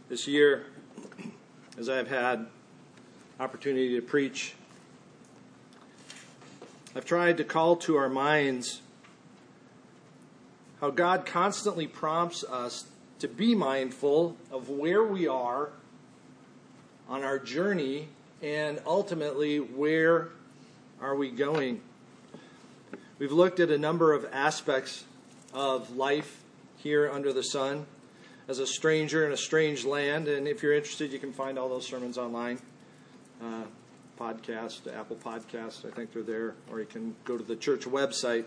This year, as I've had opportunity to preach, I've tried to call to our minds how God constantly prompts us to be mindful of where we are on our journey and ultimately where are we going. We've looked at a number of aspects of life here under the sun as a stranger in a strange land, and if you're interested, you can find all those sermons online. Podcast, Apple Podcast, I think they're there, or you can go to the church website.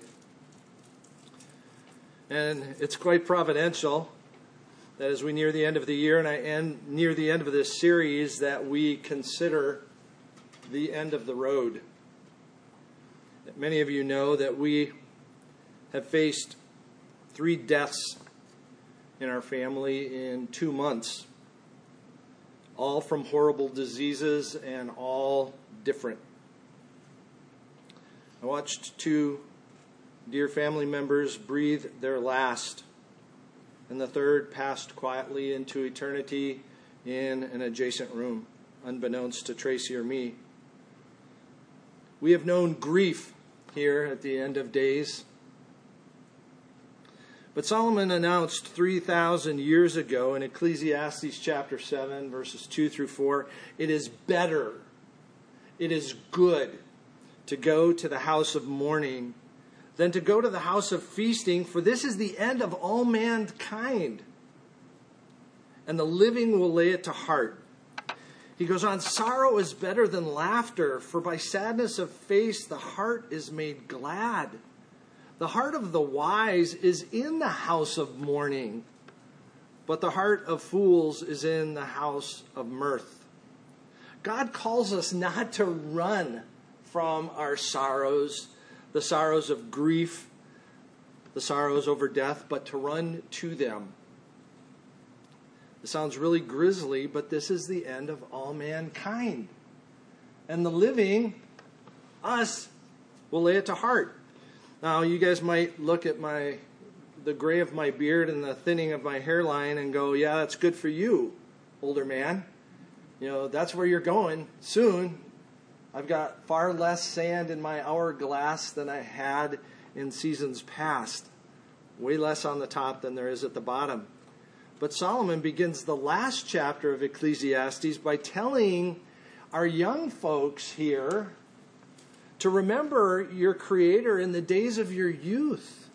And it's quite providential that as we near the end of the year and near the end of this series, that we consider the end of the road. Many of you know that we have faced 3 deaths in our family in 2 months, all from horrible diseases and all different. I watched 2 dear family members breathe their last, and the third passed quietly into eternity in an adjacent room, unbeknownst to Tracy or me. We have known grief here at the end of days. But Solomon announced 3,000 years ago in Ecclesiastes chapter 7, verses 2 through 4, it is better, it is good to go to the house of mourning than to go to the house of feasting, for this is the end of all mankind, and the living will lay it to heart. He goes on, sorrow is better than laughter, for by sadness of face the heart is made glad. The heart of the wise is in the house of mourning, but the heart of fools is in the house of mirth. God calls us not to run from our sorrows, the sorrows of grief, the sorrows over death, but to run to them. It sounds really grisly, but this is the end of all mankind. And the living, us, will lay it to heart. Now, you guys might look at the gray of my beard and the thinning of my hairline and go, yeah, that's good for you, older man. You know, that's where you're going soon. I've got far less sand in my hourglass than I had in seasons past. Way less on the top than there is at the bottom. But Solomon begins the last chapter of Ecclesiastes by telling our young folks here to remember your Creator in the days of your youth,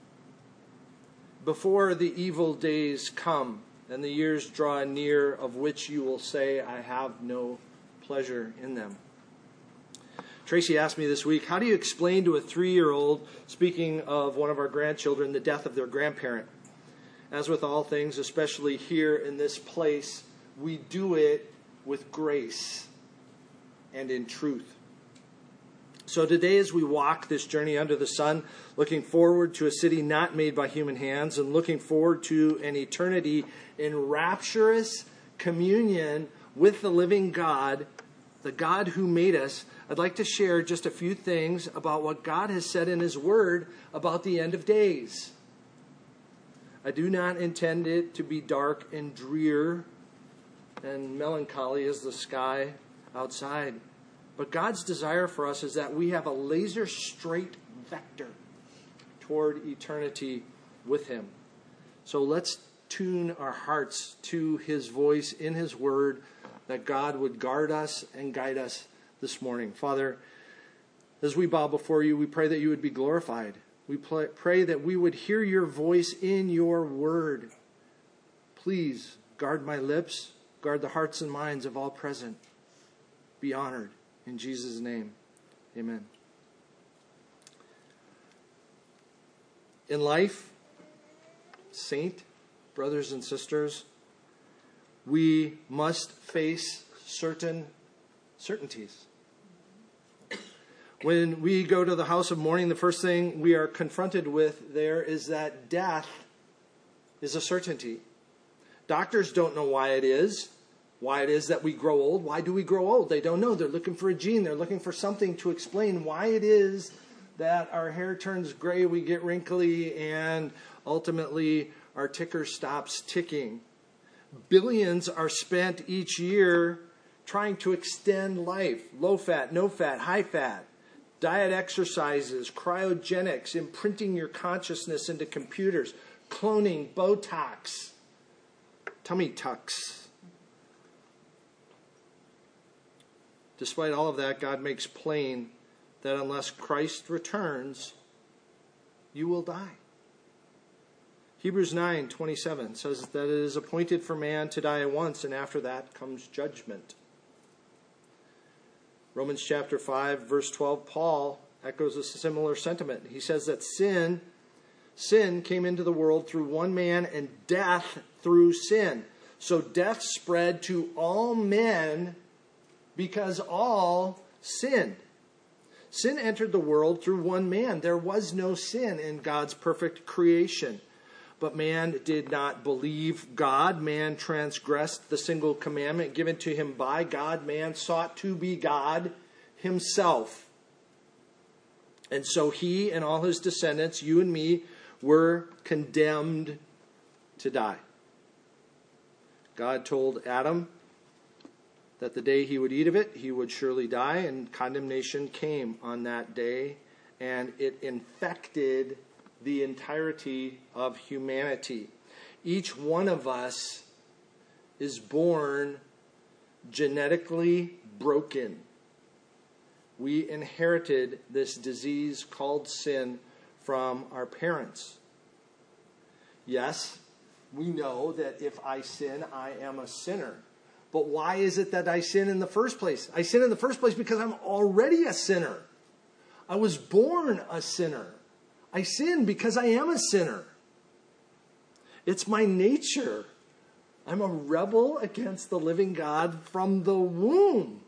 before the evil days come and the years draw near, of which you will say, I have no pleasure in them. Tracy asked me this week, how do you explain to a 3-year-old, speaking of one of our grandchildren, the death of their grandparent? As with all things, especially here in this place, we do it with grace and in truth. So today, as we walk this journey under the sun, looking forward to a city not made by human hands and looking forward to an eternity in rapturous communion with the living God, the God who made us, I'd like to share just a few things about what God has said in His Word about the end of days. I do not intend it to be dark and drear and melancholy as the sky outside. But God's desire for us is that we have a laser straight vector toward eternity with Him. So let's tune our hearts to His voice in His Word, that God would guard us and guide us this morning. Father, as we bow before you, we pray that you would be glorified. We pray that we would hear your voice in your word. Please guard my lips, guard the hearts and minds of all present. Be honored. In Jesus' name, amen. In life, saint, brothers and sisters, we must face certain certainties. When we go to the house of mourning, the first thing we are confronted with there is that death is a certainty. Doctors don't know why it is that we grow old. Why do we grow old? They don't know. They're looking for a gene. They're looking for something to explain why it is that our hair turns gray, we get wrinkly, and ultimately our ticker stops ticking. Billions are spent each year trying to extend life. Low fat, no fat, high fat, diet exercises, cryogenics, imprinting your consciousness into computers, cloning, Botox, tummy tucks. Despite all of that, God makes plain that unless Christ returns, you will die. Hebrews 9:27 says that it is appointed for man to die once, and after that comes judgment. Romans chapter 5, verse 12, Paul echoes a similar sentiment. He says that sin came into the world through one man, and death through sin. So death spread to all men because all sinned. Sin entered the world through one man. There was no sin in God's perfect creation. But man did not believe God. Man transgressed the single commandment given to him by God. Man sought to be God himself. And so he and all his descendants, you and me, were condemned to die. God told Adam that the day he would eat of it, he would surely die, and condemnation came on that day, and it infected the entirety of humanity. Each one of us is born genetically broken. We inherited this disease called sin from our parents. Yes, we know that if I sin, I am a sinner. But why is it that I sin in the first place? I sin in the first place because I'm already a sinner. I was born a sinner. I sin because I am a sinner. It's my nature. I'm a rebel against the living God from the womb.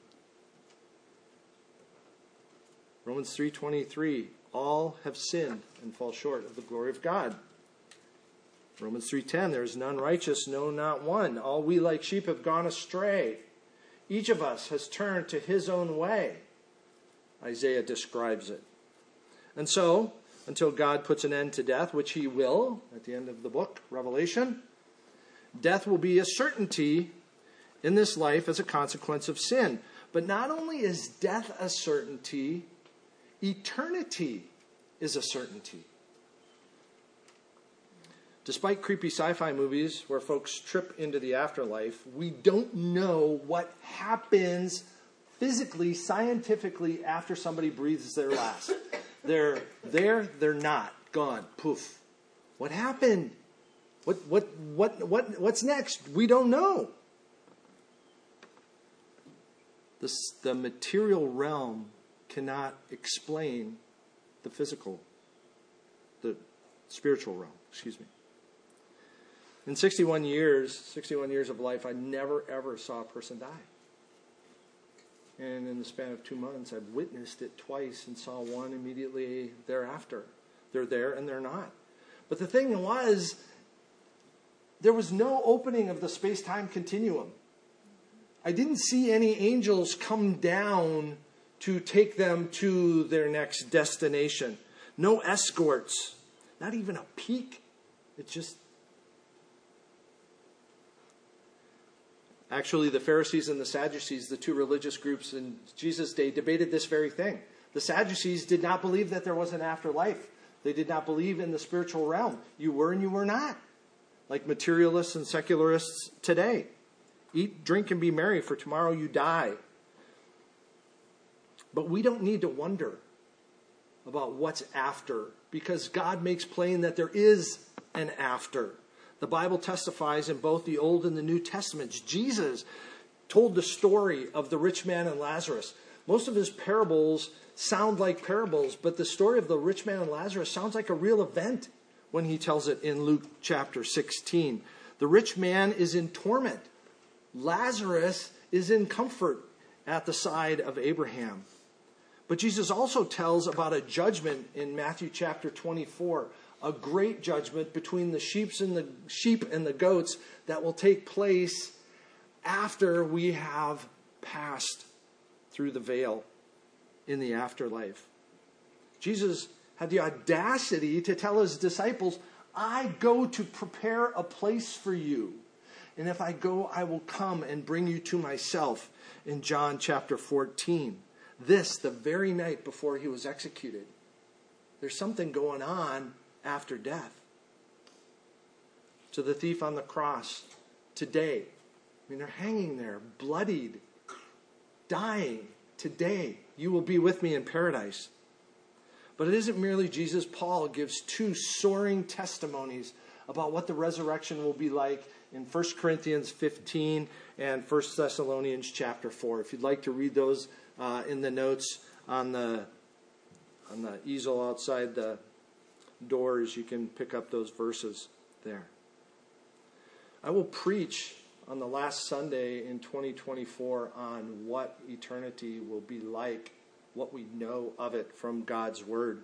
Romans 3:23, all have sinned and fall short of the glory of God. Romans 3:10, there is none righteous, no, not one. All we like sheep have gone astray. Each of us has turned to his own way. Isaiah describes it. And so, until God puts an end to death, which he will at the end of the book, Revelation, death will be a certainty in this life as a consequence of sin. But not only is death a certainty, eternity is a certainty. Despite creepy sci-fi movies where folks trip into the afterlife, we don't know what happens physically, scientifically, after somebody breathes their last. They're there, they're not. Gone. Poof. What happened? What's next? We don't know. The material realm cannot explain the spiritual realm, In 61 years of life, I never ever saw a person die. And in the span of 2 months, I've witnessed it twice and saw one immediately thereafter. They're there and they're not. But the thing was, there was no opening of the space-time continuum. I didn't see any angels come down to take them to their next destination. No escorts. Not even a peek. It just... Actually, the Pharisees and the Sadducees, the two religious groups in Jesus' day, debated this very thing. The Sadducees did not believe that there was an afterlife. They did not believe in the spiritual realm. You were and you were not. Like materialists and secularists today. Eat, drink, and be merry, for tomorrow you die. But we don't need to wonder about what's after, because God makes plain that there is an after. The Bible testifies in both the Old and the New Testaments. Jesus told the story of the rich man and Lazarus. Most of his parables sound like parables, but the story of the rich man and Lazarus sounds like a real event when he tells it in Luke chapter 16. The rich man is in torment. Lazarus is in comfort at the side of Abraham. But Jesus also tells about a judgment in Matthew chapter 24, a great judgment between the sheep and the goats that will take place after we have passed through the veil in the afterlife. Jesus had the audacity to tell his disciples, I go to prepare a place for you. And if I go, I will come and bring you to myself, in John chapter 14. This, the very night before he was executed. There's something going on after death. To the thief on the cross today. I mean, they're hanging there, bloodied, dying. Today, you will be with me in paradise. But it isn't merely Jesus. Paul gives two soaring testimonies about what the resurrection will be like in 1 Corinthians 15 and 1 Thessalonians chapter 4. If you'd like to read those in the notes on the easel outside the doors, you can pick up those verses there. I will preach on the last Sunday in 2024 on what eternity will be like, what we know of it from God's Word.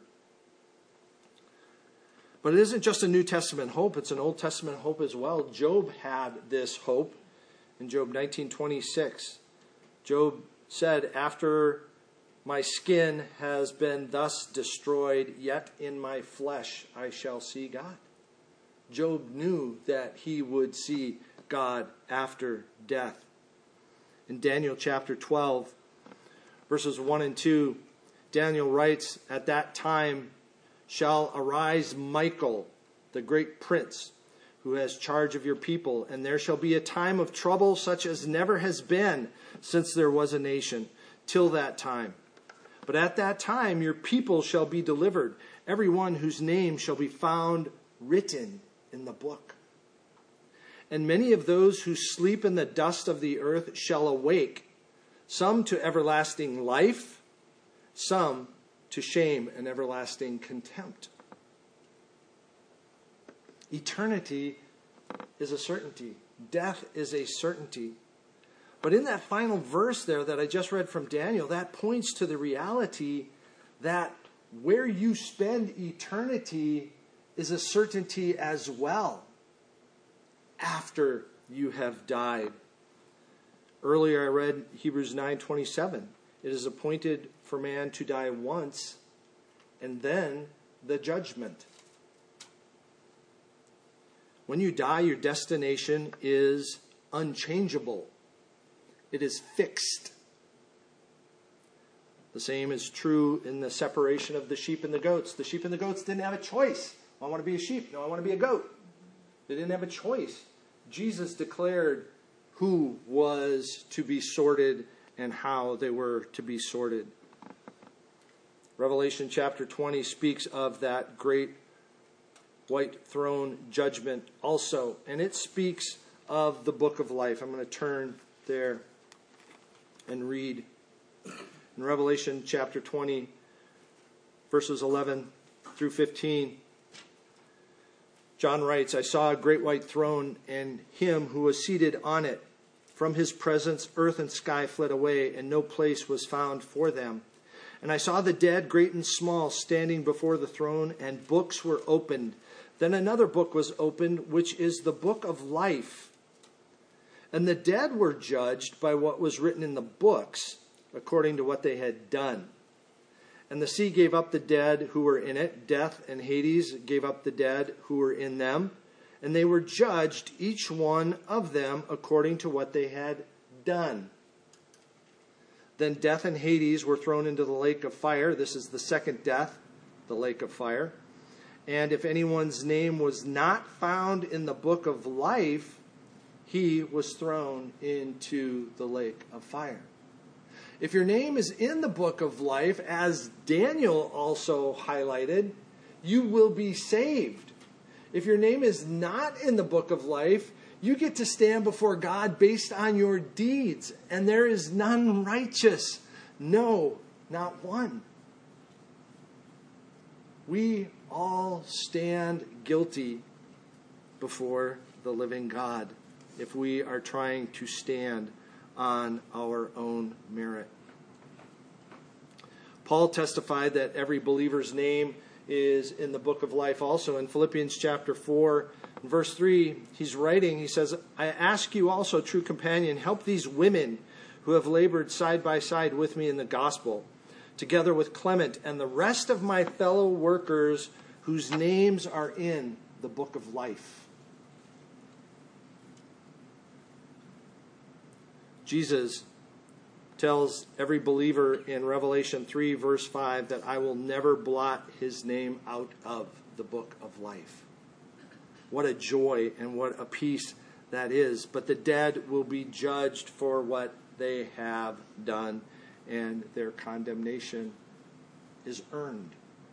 But it isn't just a New Testament hope, it's an Old Testament hope as well. Job had this hope in Job 19:26. Job said, "After my skin has been thus destroyed, yet in my flesh I shall see God." Job knew that he would see God after death. In Daniel chapter 12, verses 1 and 2, Daniel writes, "At that time shall arise Michael, the great prince, who has charge of your people, and there shall be a time of trouble such as never has been since there was a nation, till that time. But at that time your people shall be delivered, every one whose name shall be found written in the book. And many of those who sleep in the dust of the earth shall awake, some to everlasting life, some to shame and everlasting contempt." Eternity is a certainty. Death is a certainty. But in that final verse there that I just read from Daniel, that points to the reality that where you spend eternity is a certainty as well after you have died. Earlier I read Hebrews 9:27. It is appointed for man to die once, and then the judgment. When you die, your destination is unchangeable. It is fixed. The same is true in the separation of the sheep and the goats. The sheep and the goats didn't have a choice. I want to be a sheep. No, I want to be a goat. They didn't have a choice. Jesus declared who was to be sorted and how they were to be sorted. Revelation chapter 20 speaks of that great white throne judgment also. And it speaks of the book of life. I'm going to turn there and read. In Revelation chapter 20, verses 11 through 15, John writes, "I saw a great white throne and him who was seated on it. From his presence, earth and sky fled away, and no place was found for them. And I saw the dead, great and small, standing before the throne, and books were opened. Then another book was opened, which is the book of life. And the dead were judged by what was written in the books, according to what they had done. And the sea gave up the dead who were in it. Death and Hades gave up the dead who were in them. And they were judged, each one of them, according to what they had done. Then death and Hades were thrown into the lake of fire." This is the second death, the lake of fire. "And if anyone's name was not found in the book of life, he was thrown into the lake of fire." If your name is in the book of life, as Daniel also highlighted, you will be saved. If your name is not in the book of life, you get to stand before God based on your deeds. And there is none righteous. No, not one. We all stand guilty before the living God if we are trying to stand on our own merit. Paul testified that every believer's name is in the book of life also. In Philippians chapter 4, verse 3, he's writing, he says, "I ask you also, true companion, help these women who have labored side by side with me in the gospel, together with Clement and the rest of my fellow workers whose names are in the book of life." Jesus tells every believer in Revelation 3, verse 5, that I will never blot his name out of the book of life. What a joy and what a peace that is. But the dead will be judged for what they have done, and their condemnation is earned.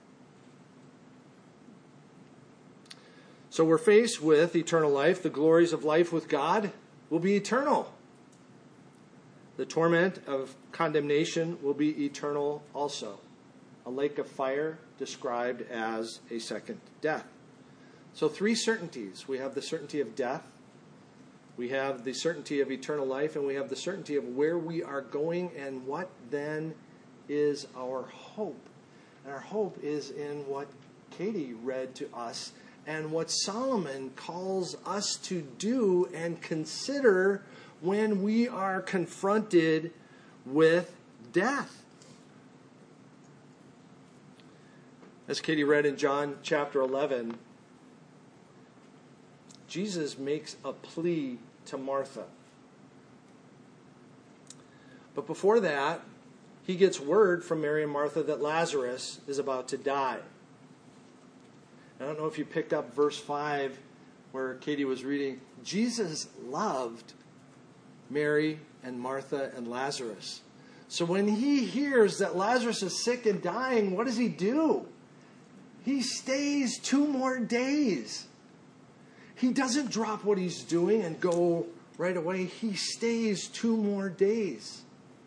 So we're faced with eternal life. The glories of life with God will be eternal. The torment of condemnation will be eternal also. A lake of fire described as a second death. So 3 certainties. We have the certainty of death. We have the certainty of eternal life. And we have the certainty of where we are going and what then is our hope. And our hope is in what Katie read to us and what Solomon calls us to do and consider when we are confronted with death. As Katie read in John chapter 11, Jesus makes a plea to Martha. But before that, he gets word from Mary and Martha that Lazarus is about to die. I don't know if you picked up verse 5 where Katie was reading. Jesus loved Mary and Martha and Lazarus. So when he hears that Lazarus is sick and dying, what does he do? He stays 2 more days. He doesn't drop what he's doing and go right away. He stays 2 more days.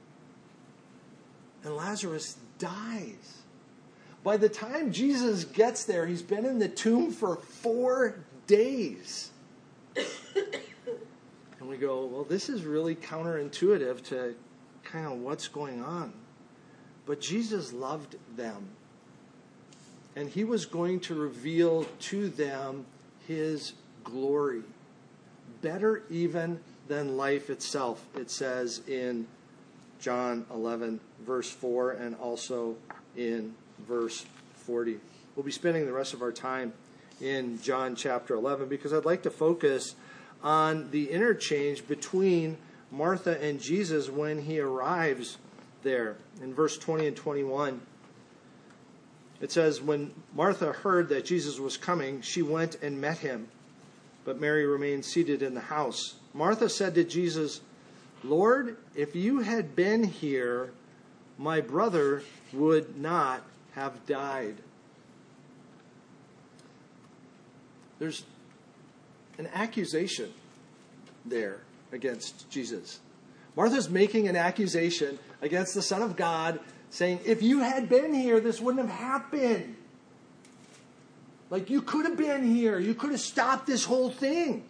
And Lazarus dies. By the time Jesus gets there, he's been in the tomb for 4 days. And we go, well, this is really counterintuitive to kind of what's going on. But Jesus loved them. And he was going to reveal to them his glory. Better even than life itself, it says in John 11, verse 4, and also in verse 40. We'll be spending the rest of our time in John chapter 11 because I'd like to focus on the interchange between Martha and Jesus when he arrives there. In verse 20 and 21, it says, when Martha heard that Jesus was coming, she went and met him, but Mary remained seated in the house. Martha said to Jesus, Lord, if you had been here, my brother would not have died. There's an accusation there against Jesus. Martha's making an accusation against the Son of God, saying, if you had been here, this wouldn't have happened. Like, you could have been here. You could have stopped this whole thing.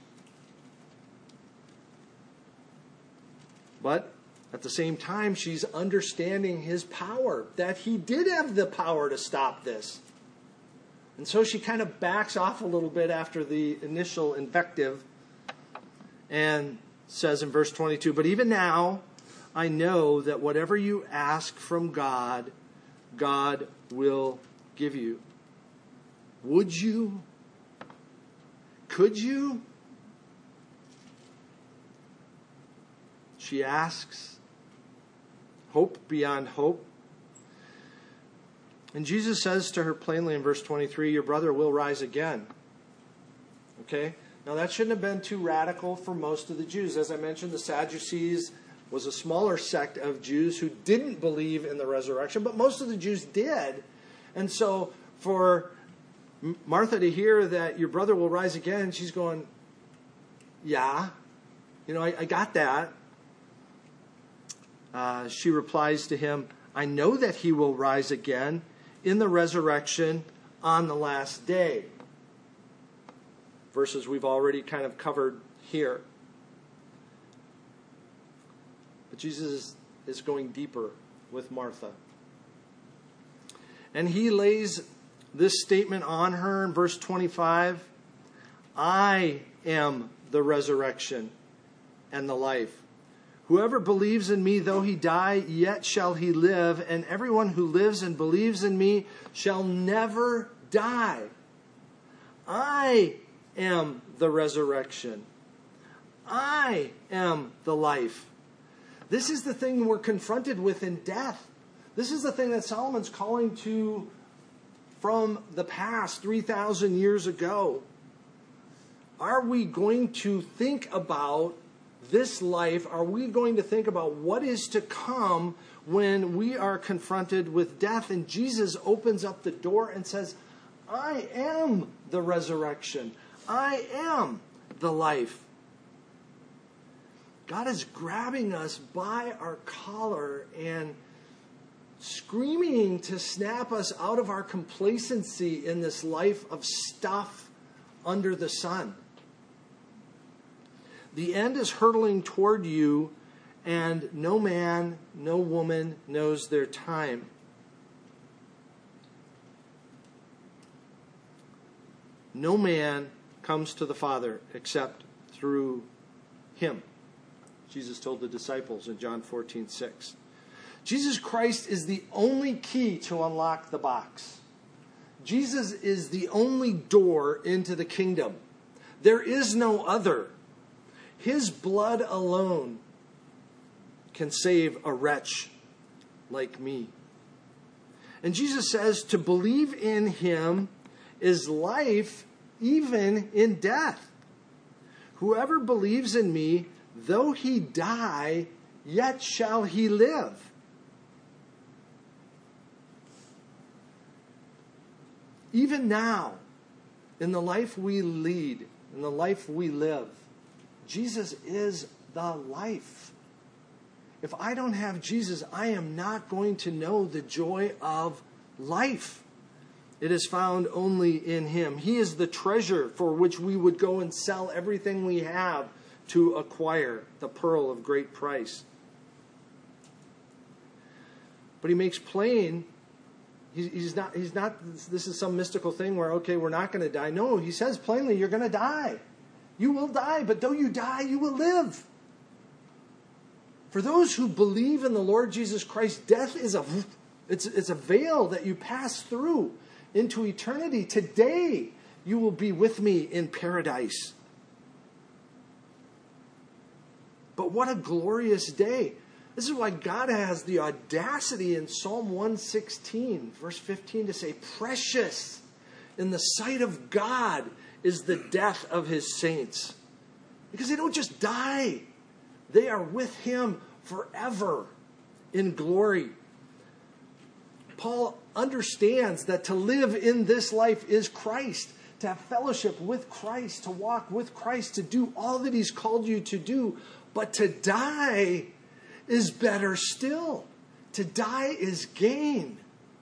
But at the same time, she's understanding his power, that he did have the power to stop this. And so she kind of backs off a little bit after the initial invective and says in verse 22, but even now I know that whatever you ask from God, God will give you. Would you? Could you? She asks. Hope beyond hope. And Jesus says to her plainly in verse 23, your brother will rise again. Okay? Now that shouldn't have been too radical for most of the Jews. As I mentioned, the Sadducees was a smaller sect of Jews who didn't believe in the resurrection, but most of the Jews did. And so for Martha to hear that your brother will rise again, she's going, yeah, I got that. She replies to him, I know that he will rise again in the resurrection on the last day. Verses we've already kind of covered here. But Jesus is going deeper with Martha. And he lays this statement on her in verse 25. I am the resurrection and the life. Whoever believes in me, though he die, yet shall he live. And everyone who lives and believes in me shall never die. I am the resurrection. I am the life. This is the thing we're confronted with in death. This is the thing that Solomon's calling to from the past 3,000 years ago. Are we going to think about this life? Are we going to think about what is to come when we are confronted with death? And Jesus opens up the door and says, I am the resurrection. I am the life. God is grabbing us by our collar and screaming to snap us out of our complacency in this life of stuff under the sun. The end is hurtling toward you, and no man, no woman knows their time. No man comes to the Father except through him. Jesus told the disciples in John 14:6. Jesus Christ is the only key to unlock the box. Jesus is the only door into the kingdom. There is no other. His blood alone can save a wretch like me. And Jesus says to believe in him is life even in death. Whoever believes in me, though he die, yet shall he live. Even now, in the life we lead, in the life we live, Jesus is the life. If I don't have Jesus, I am not going to know the joy of life. It is found only in him. He is the treasure for which we would go and sell everything we have to acquire the pearl of great price. But he makes plain, he's not, this is some mystical thing where, okay, we're not going to die. No, he says plainly, you're going to die. You will die, but though you die, you will live. For those who believe in the Lord Jesus Christ, death is it's a veil that you pass through into eternity. Today, you will be with me in paradise. But what a glorious day. This is why God has the audacity in Psalm 116, verse 15, to say, precious in the sight of God is the death of his saints. Because they don't just die. They are with him forever in glory. Paul understands that to live in this life is Christ, to have fellowship with Christ, to walk with Christ, to do all that he's called you to do. But to die is better still. To die is gain.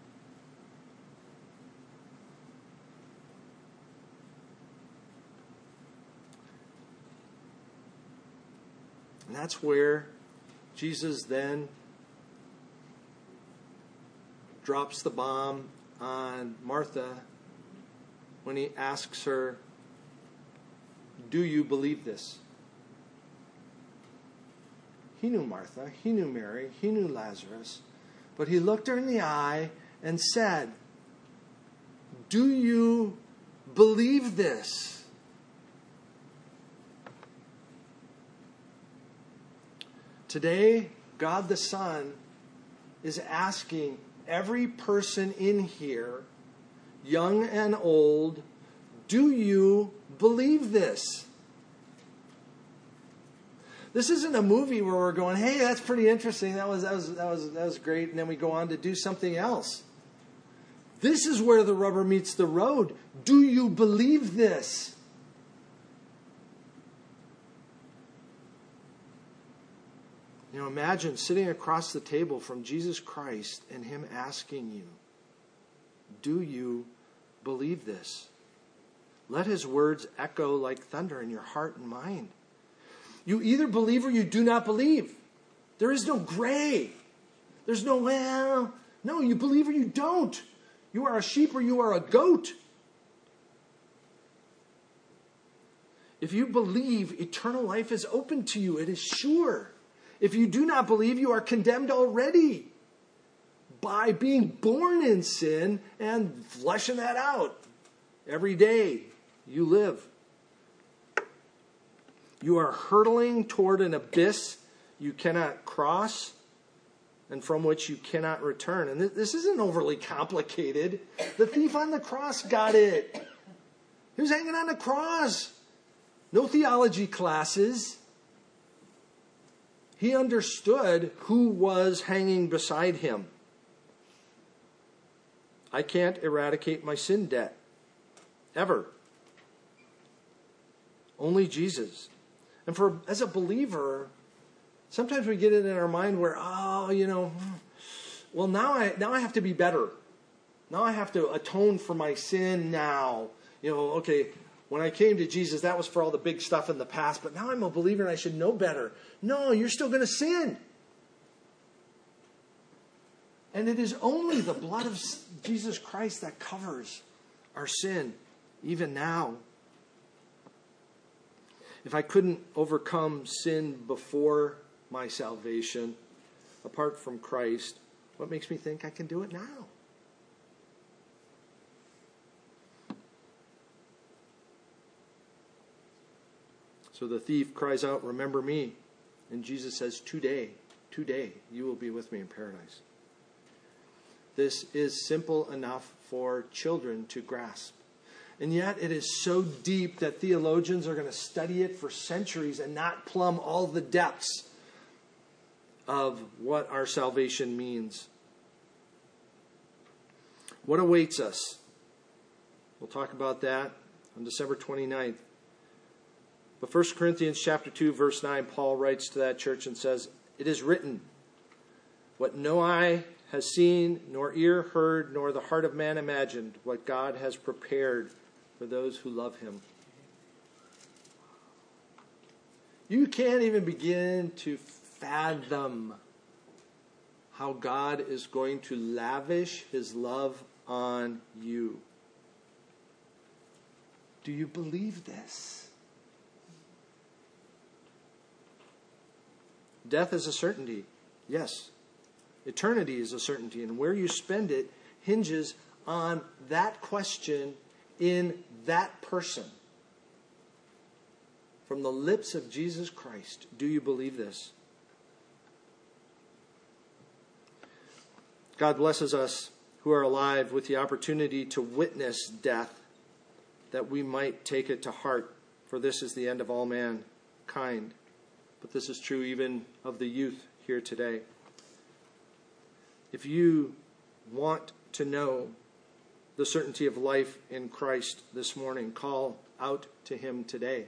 And that's where Jesus then drops the bomb on Martha when he asks her, do you believe this? He knew Martha, he knew Mary, he knew Lazarus, but he looked her in the eye and said, do you believe this? Today, God the Son is asking every person in here, young and old, do you believe this? This isn't a movie where we're going, hey, that's pretty interesting. That was great. And then we go on to do something else. This is where the rubber meets the road. Do you believe this? You know, imagine sitting across the table from Jesus Christ and him asking you, do you believe this? Let his words echo like thunder in your heart and mind. You either believe or you do not believe. There is no gray. There's no, well, no, you believe or you don't. You are a sheep or you are a goat. If you believe, eternal life is open to you. It is sure. If you do not believe, you are condemned already by being born in sin and fleshing that out every day you live. You are hurtling toward an abyss you cannot cross and from which you cannot return. And this isn't overly complicated. The thief on the cross got it. He was hanging on the cross. No theology classes. He understood who was hanging beside him. I can't eradicate my sin debt. Ever. Only Jesus. And as a believer, sometimes we get it in our mind where, well, now I have to be better. Now I have to atone for my sin now. Okay, when I came to Jesus, that was for all the big stuff in the past, but now I'm a believer and I should know better. No, you're still going to sin. And it is only the blood of Jesus Christ that covers our sin, even now. If I couldn't overcome sin before my salvation, apart from Christ, what makes me think I can do it now? So the thief cries out, "Remember me." And Jesus says, today, you will be with me in paradise. This is simple enough for children to grasp. And yet it is so deep that theologians are going to study it for centuries and not plumb all the depths of what our salvation means. What awaits us? We'll talk about that on December 29th. But 1 Corinthians chapter 2, verse 9, Paul writes to that church and says, "It is written, what no eye has seen, nor ear heard, nor the heart of man imagined, what God has prepared for those who love him." You can't even begin to fathom how God is going to lavish his love on you. Do you believe this? Death is a certainty. Yes. Eternity is a certainty. And where you spend it hinges on that question in that person. From the lips of Jesus Christ. Do you believe this? God blesses us who are alive with the opportunity to witness death, that we might take it to heart, for this is the end of all mankind. But this is true even of the youth here today. If you want to know the certainty of life in Christ this morning, call out to him today.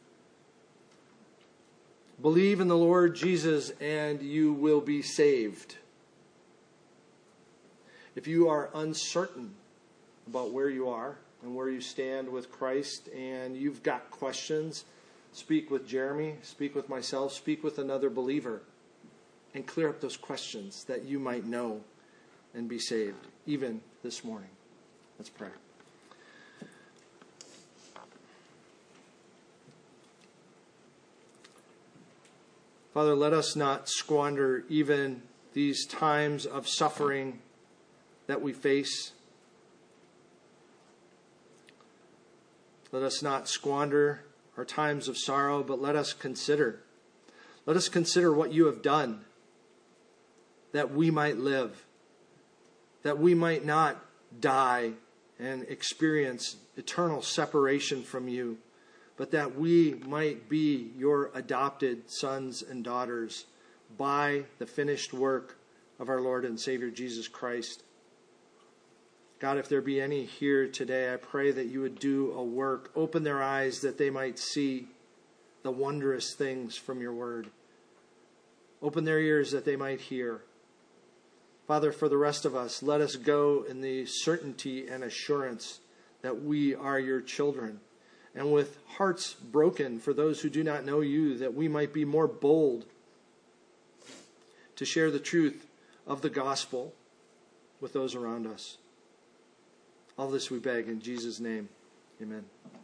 Believe in the Lord Jesus and you will be saved. If you are uncertain about where you are and where you stand with Christ and you've got questions, speak with Jeremy, speak with myself, speak with another believer, and clear up those questions that you might know and be saved, even this morning. Let's pray. Father, let us not squander even these times of suffering that we face. Let us not squander our times of sorrow, but let us consider. Let us consider what you have done, that we might live, that we might not die and experience eternal separation from you, but that we might be your adopted sons and daughters by the finished work of our Lord and Savior Jesus Christ. God, if there be any here today, I pray that you would do a work. Open their eyes that they might see the wondrous things from your word. Open their ears that they might hear. Father, for the rest of us, let us go in the certainty and assurance that we are your children. And with hearts broken for those who do not know you, that we might be more bold to share the truth of the gospel with those around us. All this we beg in Jesus' name. Amen.